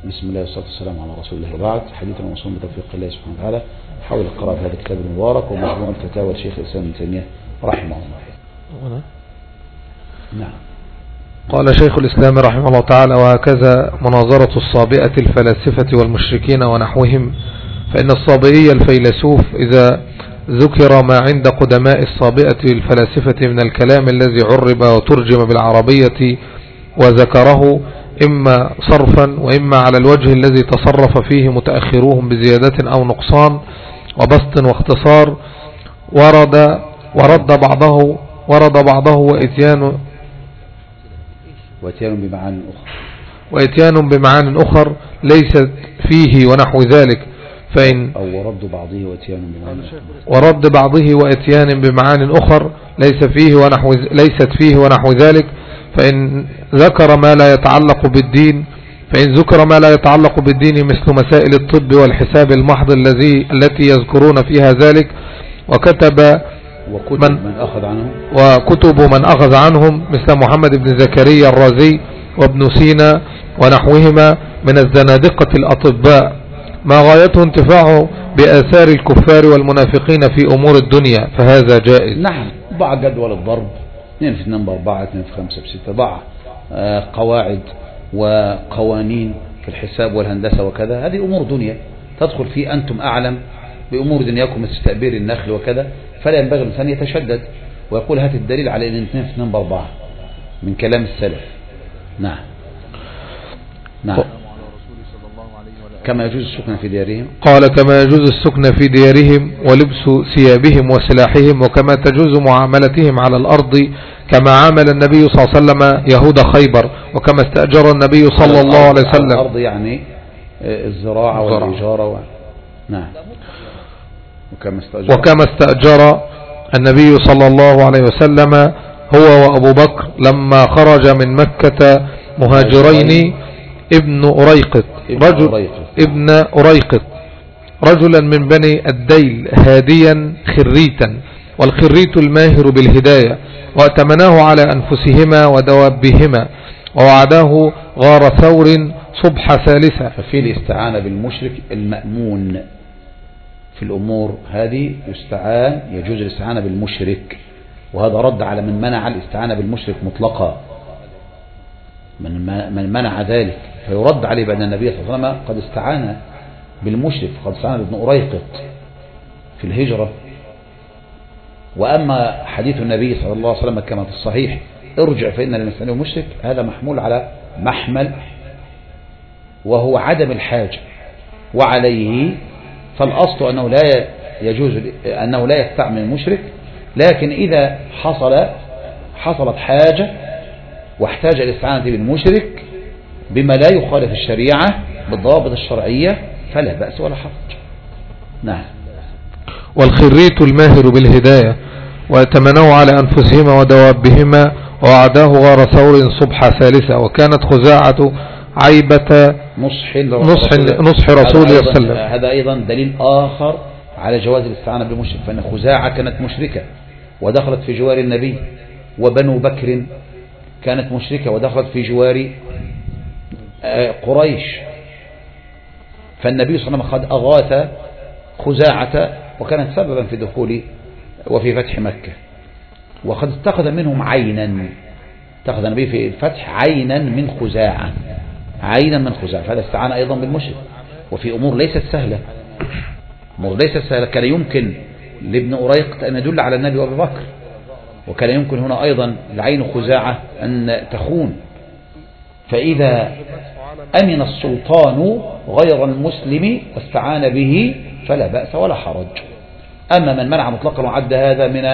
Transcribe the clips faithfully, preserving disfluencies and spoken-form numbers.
بسم الله والصلاة والسلام على رسول الله وبعد. حديثنا موصول بتوفيق الله سبحانه وتعالى حول القراءة في هذا الكتاب المبارك ومجموع الفتاوى لشيخ الإسلام ابن تيمية رحمه الله. نعم. قال شيخ الإسلام رحمه الله تعالى: وهكذا مناظرة الصابئة الفلاسفة والمشركين ونحوهم، فإن الصابئي الفيلسوف إذا ذكر ما عند قدماء الصابئة الفلاسفة من الكلام الذي عرب وترجم بالعربية وذكره إما صرفا وإما على الوجه الذي تصرف فيه متأخروهم بزيادة أو نقصان وبسط واختصار، ورد ورد بعضه ورد بعضه وإتيان وإتيان بمعان أخر وإتيان بمعان أخر ليست فيه ونحو ذلك، فإن أو ورد بعضه وإتيان بمعان ورد بعضه وإتيان بمعان أخر ليس فيه ونحو ليست فيه ونحو ذلك، فإن ذكر ما لا يتعلق بالدين فإن ذكر ما لا يتعلق بالدين مثل مسائل الطب والحساب المحض الذي التي يذكرون فيها ذلك، وكتب وكتب من, من أخذ عنهم وكتب من أخذ عنهم مثل محمد بن زكريا الرازي وابن سينا ونحوهما من الزنادقة الأطباء، ما غايته انتفاعه بآثار الكفار والمنافقين في أمور الدنيا، فهذا جائز. نعم. ضع جدول الضرب اثنين في اثنين بأربعة، اثنين في خمسة بستة، ضع آه قواعد وقوانين في الحساب والهندسة وكذا، هذه أمور دنيا تدخل في أنتم أعلم بأمور دنياكم مثل تأبير النخل وكذا، فلا ينبغي الإنسان يتشدد ويقول هات الدليل على أن اثنين في اثنين بأربعة من كلام السلف. نعم. نعم. كما يجوز السكن في ديارهم. قال: كما يجوز السكن في ديارهم ولبس ثيابهم وسلاحهم، وكما تجوز معاملتهم على الأرض كما عامل النبي صلى الله عليه وسلم يهود خيبر، وكما استأجر النبي صلى الله عليه وسلم. الأرض يعني الزراعة والإجارة و... نعم. وكما استأجر وكما استأجر النبي صلى الله عليه وسلم هو وأبو بكر لما خرج من مكة مهاجرين ابن أريقط رجل ابن أريقط رجلا من بني الديل هاديا خريتا، والخريت الماهر بالهداية، وأتمناه على أنفسهما ودوابهما، ووعداه غار ثور صبح ثالثة. ففي الاستعانة بالمشرك المأمون في الأمور هذه يستعان، يجوز الاستعانة بالمشرك، وهذا رد على من منع الاستعانة بالمشرك مطلقا، من من منع ذلك فيرد عليه بأن النبي صلى الله عليه وسلم قد استعان بالمشرك، قد استعان بابن أريقط في الهجرة. وأما حديث النبي صلى الله عليه وسلم كما في الصحيح ارجع فإن لنستعين بالمشرك، هذا محمول على محمل وهو عدم الحاجة، وعليه فالأصل أنه لا يجوز أنه لا يستعمل المشرك، لكن إذا حصل حصلت حاجة واحتاج الاستعانة بالمشرك بما لا يخالف الشريعة بالضوابط الشرعية فلا بأس ولا حرج. نعم. والخريت الماهر بالهداية، واتمنوا على أنفسهما ودوابهما، ووعداه غار ثور صبح ثالثة، وكانت خزاعة عيبة نصح نصح, نصح رسول الله صلى الله عليه وسلم. هذا أيضا دليل آخر على جواز الاستعانة بالمشرك، فإن خزاعة كانت مشركة ودخلت في جوار النبي، وبنو بكر كانت مشركة ودخلت في جوار قريش، فالنبي صلى الله عليه وسلم قد أغاث خزاعة وكانت سببا في دخول وفي فتح مكة، وقد اتخذ منهم عينا، اتخذ النبي في الفتح عينا من خزاعة، عينا من خزاعة، فهذا استعان أيضا بالمشرك، وفي أمور ليست سهلة، أمور ليست سهلة. كان يمكن لابن أريقط أن يدل على النبي وأبي بكر، وكان يمكن هنا أيضا لعين خزاعة أن تخون، فإذا أمن السلطان غير المسلم واستعان به فلا بأس ولا حرج. أما من منع مطلقا وعد هذا من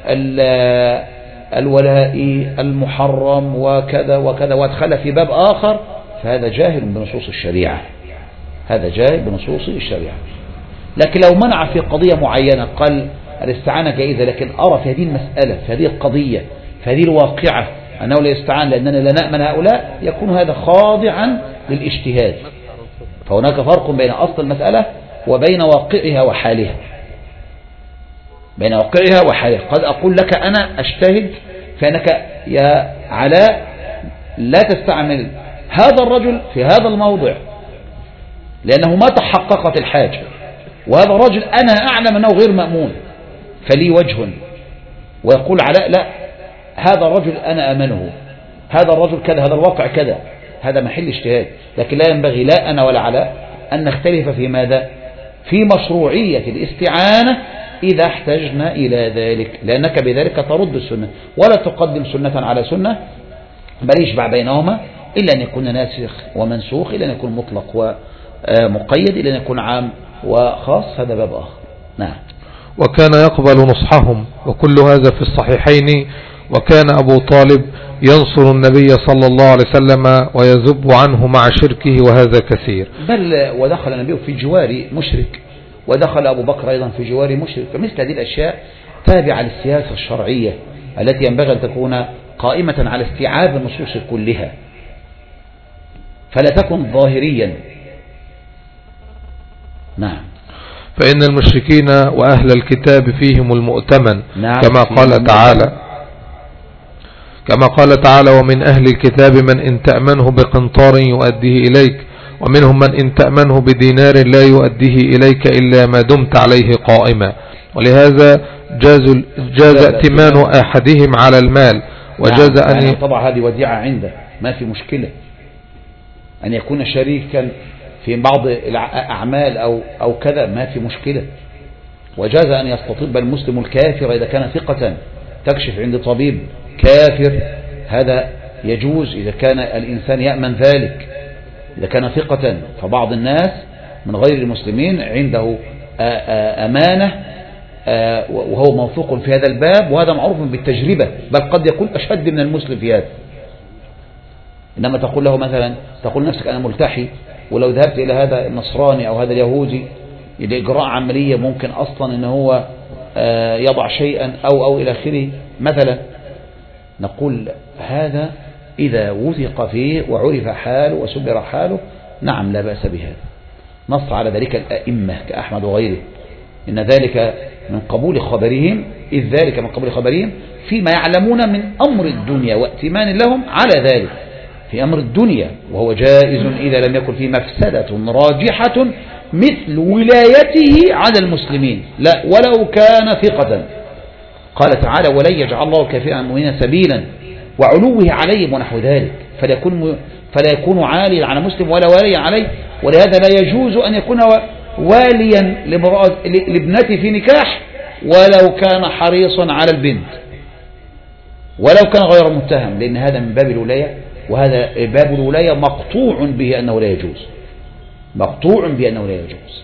الولاء المحرم وكذا وكذا وادخل في باب آخر فهذا جاهل بنصوص الشريعة، هذا جاهل بنصوص الشريعة. لكن لو منع في قضية معينة قال الاستعانة جائزة، لكن أرى في هذه المسألة في هذه القضية في هذه الواقعة أنه لا يستعان لأننا لا نأمن هؤلاء، يكون هذا خاضعا للاجتهاد. فهناك فرق بين أصل المسألة وبين واقعها وحالها، بين واقعها وحالها. قد أقول لك أنا أجتهد فإنك يا علاء لا تستعمل هذا الرجل في هذا الموضع لأنه ما تحققت الحاجة، وهذا رجل أنا أعلم أنه غير مأمون فلي وجه، ويقول علاء لا هذا رجل أنا أمنه، هذا الرجل كذا، هذا الواقع كذا، هذا محل اجتهاد. لكن لا ينبغي لا أنا ولا علاء أن نختلف في ماذا؟ في مشروعية الاستعانة إذا احتجنا إلى ذلك، لأنك بذلك ترد السنة ولا تقدم سنة على سنة، بل يشبع بينهما، إلا أن يكون ناسخ ومنسوخ، إلا أن يكون مطلق ومقيد، إلا أن يكون عام وخاص، هذا باب آخر. نعم. وكان يقبل نصحهم، وكل هذا في الصحيحين. وكان أبو طالب ينصر النبي صلى الله عليه وسلم ويذب عنه مع شركه، وهذا كثير. بل ودخل النبي في جوار مشرك، ودخل أبو بكر أيضا في جوار مشرك. فمثل هذه الأشياء تابعة للسياسة الشرعية التي ينبغي أن تكون قائمة على استيعاب النصوص كلها، فلا تكن ظاهريا. نعم. فإن المشركين وأهل الكتاب فيهم المؤتمن، نعم. كما قال تعالى كما قال تعالى ومن أهل الكتاب من إن تأمنه بقنطار يؤديه إليك، ومنهم من إن تأمنه بدينار لا يؤديه إليك إلا ما دمت عليه قائما. ولهذا جاز, جاز ائتمان أحدهم على المال، وجاز نعم. أن يعني طبعا هذه وديعة عنده، ما في مشكلة أن يكون شريكا في بعض الأعمال أو, أو كذا، ما في مشكلة. وجاز أن يستطيب المسلم الكافر إذا كان ثقة، تكشف عند طبيب كافر، هذا يجوز إذا كان الإنسان يأمن ذلك، إذا كان ثقة. فبعض الناس من غير المسلمين عنده أمانة وهو موثوق في هذا الباب، وهذا معروف بالتجربة، بل قد يكون أشد من المسلم في هذا. إنما تقول له مثلا، تقول نفسك أنا ملتحي، ولو ذهبت إلى هذا النصراني أو هذا اليهودي لإجراء عملية ممكن أصلا أنه هو يضع شيئا أو أو إلى آخره مثلا، نقول هذا إذا وثق فيه وعرف حاله وسبر حاله، نعم لا بأس بهذا. نص على ذلك الأئمة كأحمد وغيره، إن ذلك من قبول خبرهم، إذ ذلك من قبول خبرهم فيما يعلمون من أمر الدنيا وائتمان لهم على ذلك في أمر الدنيا، وهو جائز إذا لم يكن فيه مفسدة راجحة مثل ولايته على المسلمين، لا ولو كان ثقة. قال تعالى ولن يجعل الله الكافرين على المؤمنين سبيلا وعلوه عليهم ونحو ذلك، فلا يكون فلا يكون عاليا على مسلم ولا واليا عليه. ولهذا لا يجوز أن يكون واليا لابنته في نكاح ولو كان حريصا على البنت، ولو كان غير متهم، لأن هذا من باب الولاية، وهذا باب الولاية مقطوع به أنه لا يجوز، مقطوع بأنه لا يجوز.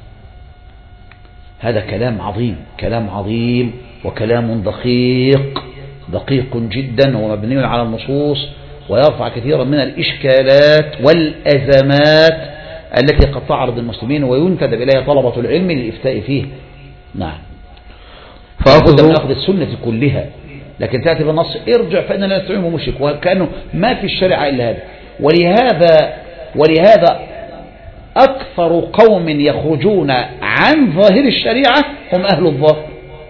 هذا كلام عظيم، كلام عظيم وكلام دقيق دقيق جدا، ومبني على النصوص، ويرفع كثيرا من الإشكالات والأزمات التي قد تعرض المسلمين وينتدب إليها طلبة العلم للإفتاء فيه. نعم. فأخذ من أخذ السنة كلها، لكن تأتي بالنص ارجع فإننا لا نستعين بمشرك، وكأنه ما في الشريعة إلا هذا. ولهذا ولهذا أكثر قوم يخرجون عن ظاهر الشريعة هم أهل الظاهر.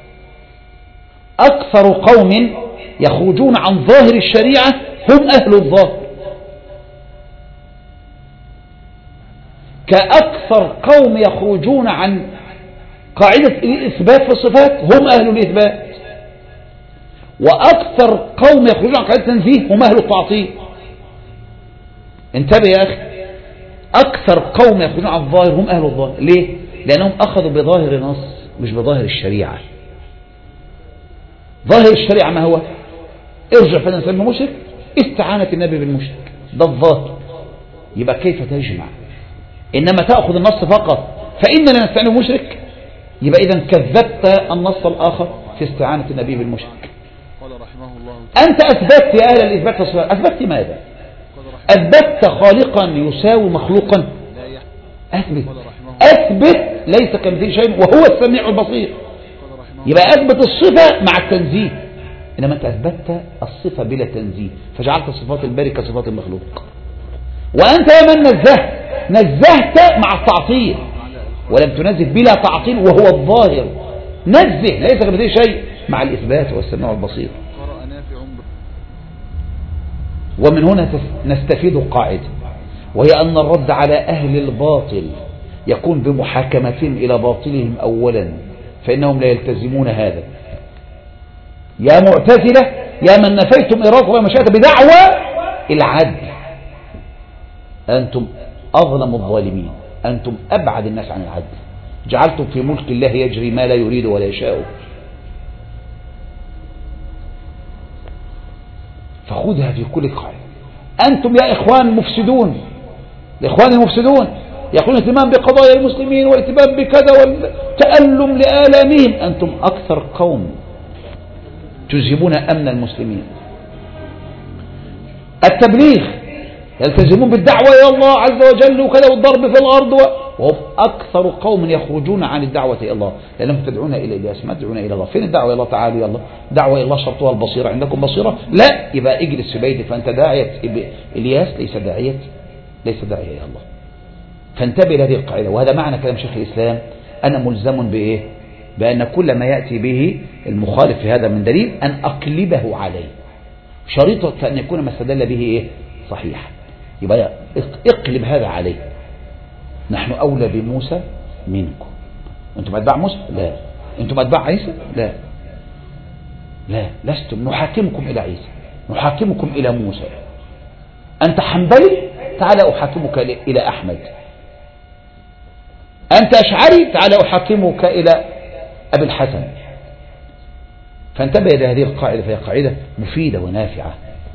أكثر قوم يخرجون عن ظاهر الشريعة هم أهل الظاهر، كأكثر قوم يخرجون عن قاعدة الإثبات في الصفات هم أهل الإثبات، وأكثر قوم يخرجون عن قاعدة التنزيه هم أهل التعطيل. انتبه يا أخي، أكثر قوم يخرجون عن الظاهر هم أهل الظاهر. ليه؟ لأنهم أخذوا بظاهر النص مش بظاهر الشريعة. ظاهر الشريعة ما هو؟ ارجع فإن الإنسان مشرك، استعانة النبي بالمشرك، ده الظاهر. يبقى كيف تجمع؟ إنما تأخذ النص فقط فإننا نستعين بالمشرك، يبقى إذا كذبت النص الآخر في استعانة النبي بالمشرك. أنت أثبتت يا أهل الإثبات والصفات، أثبتت ماذا؟ أثبتت خالقا يساوي مخلوقا؟ أثبت أثبت ليس كمثله شيء وهو السميع البصير، يبقى أثبت الصفة مع التنزيه. إنما أنت أثبتت الصفة بلا تنزيه، فجعلت صفات الباري كصفات المخلوق. وأنت يا من نزهت نزهت مع التعطيل، ولم تنزه بلا تعطيل وهو الظاهر. نزه ليس كمثله شيء مع الإثبات والسميع البصير. ومن هنا نستفيد القاعدة وهي أن الرد على أهل الباطل يكون بمحاكمتهم إلى باطلهم أولا، فإنهم لا يلتزمون هذا. يا معتزلة يا من نفيتم إرادة الله مشاهدة بدعوى العدل، أنتم أظلم الظالمين، أنتم أبعد الناس عن العدل، جعلتم في ملك الله يجري ما لا يريد ولا يشاء. فخذها في كل قاعدة. أنتم يا إخوان مفسدون، الإخوان المفسدون يقولون اهتمام بقضايا المسلمين والاهتمام بكذا والتألم لآلامهم، أنتم أكثر قوم تجيبون أمن المسلمين. التبليغ يلتزمون بالدعوة إلى الله عز وجل وكذا والضرب في الأرض، وهم أكثر قوم يخرجون عن الدعوة إلى الله، لأنهم تدعون إلى إلياس ما تدعون إلى الله. فين الدعوة إلى الله؟ تعالوا يا الله، دعوة إلى الله شرطها البصيرة، عندكم بصيرة؟ لا، يبقى اجلس في بيتك فأنت داعية إلياس ليس داعية ليس داعية إلى الله. فانتبه لهذه القاعدة، وهذا معنى كلام شيخ الإسلام: أنا ملزم بإيه؟ بأن كل ما يأتي به المخالف في هذا من دليل أن أقلبه عليه، شريطة أن يكون ما استدل به إيه؟ صحيح. يبقى اقلب هذا عليه. نحن أولى بموسى منكم. أنتم أتباع موسى؟ لا. أنتم أتباع عيسى؟ لا لا لستم. نحاكمكم إلى عيسى، نحاكمكم إلى موسى. أنت حنبلي، تعال أحاكمك إلى أحمد. أنت أشعري، تعال أحاكمك إلى أبي الحسن. فانتبه إلى هذه القاعدة، فهي قاعدة مفيدة ونافعة.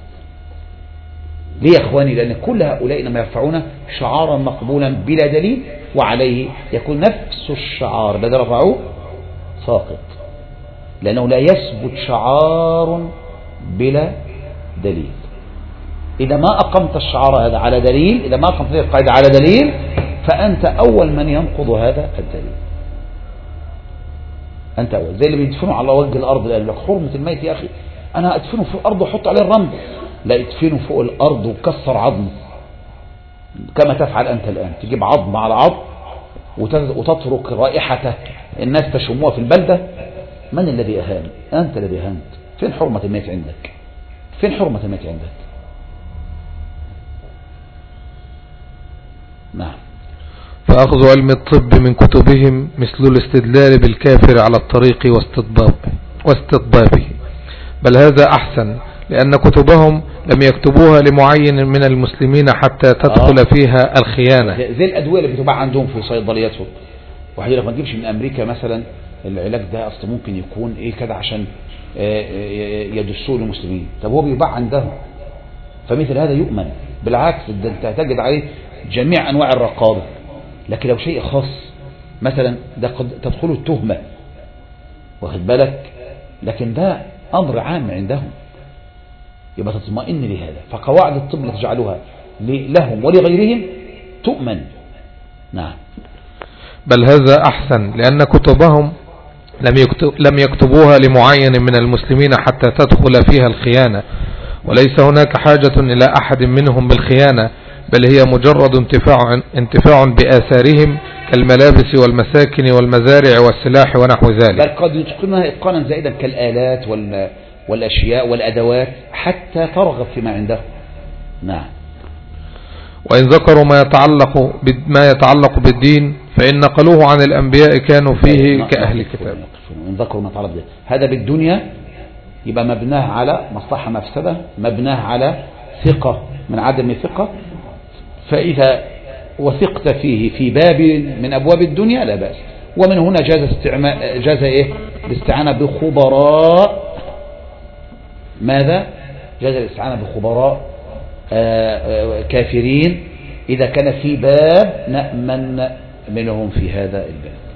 ليه يا أخواني؟ لأن كل هؤلاء إنما يرفعون شعارا مقبولا بلا دليل، وعليه يكون نفس الشعار الذي رفعوه ساقط، لأنه لا يثبت شعار بلا دليل. إذا ما أقمت الشعار هذا على دليل، إذا ما أقمت هذه القاعدة على دليل، فأنت أول من ينقض هذا الدليل. أنت أول، زي اللي بيدفنوا على وجه الأرض، قال لك حرمة الميت يا أخي، أنا أدفنه في الأرض وحط عليه الرمل. لا، يدفنه فوق الأرض وكسر عظمه كما تفعل أنت الآن، تجيب عظم على عظم وتترك رائحته الناس تشموها في البلدة. من الذي أهان؟ أنت الذي أهنت. فين حرمة الميت عندك؟ فين حرمة الميت عندك؟ نعم. فأخذ علم الطب من كتبهم مثل الاستدلال بالكافر على الطريق واستطبابه واستطبابه، بل هذا أحسن، لأن كتبهم لم يكتبوها لمعين من المسلمين حتى تدخل آه. فيها الخيانة، زي الأدوية اللي بتباع عندهم في صيدلياتهم. واحد يقول لك ما تجيبش من أمريكا مثلا العلاج ده، أصل ممكن يكون إيه كده عشان يدسوه للمسلمين. طب هو بيباع عندهم، فمثل هذا يؤمن. بالعكس، أنت تجد عليه جميع أنواع الرقابة. لكن لو شيء خاص مثلا ده قد تدخله التهمة، واخد بالك، لكن ده أمر عام عندهم، يبقى تطمئن لهذا. فقواعد الطب اللي تجعلها لهم ولغيرهم تؤمن. نعم. بل هذا أحسن، لأن كتبهم لم, يكتب لم يكتبوها لمعين من المسلمين حتى تدخل فيها الخيانة، وليس هناك حاجة إلى أحد منهم بالخيانة، بل هي مجرد انتفاع, انتفاع بآثارهم كالملابس والمساكن والمزارع والسلاح ونحو ذلك. بل قد يتقنها إتقانا زائدا كالآلات والأشياء والأدوات حتى ترغب فيما عندهم. نعم. وإن ذكروا ما يتعلق ما يتعلق بالدين فإن نقلوه عن الأنبياء كانوا فيه كأهل الكتاب. إن ذكروا ما يتعلق بالدين، هذا بالدنيا يبقى مبناه على مصلحة مفسدة، مبناه على ثقة من عدم ثقة. فإذا وثقت فيه في باب من أبواب الدنيا لا بأس. ومن هنا جاز استعمال جاز إيه الاستعانة بخبراء. ماذا؟ جاز الاستعانة بخبراء كافرين إذا كان في باب نأمن منهم في هذا الباب.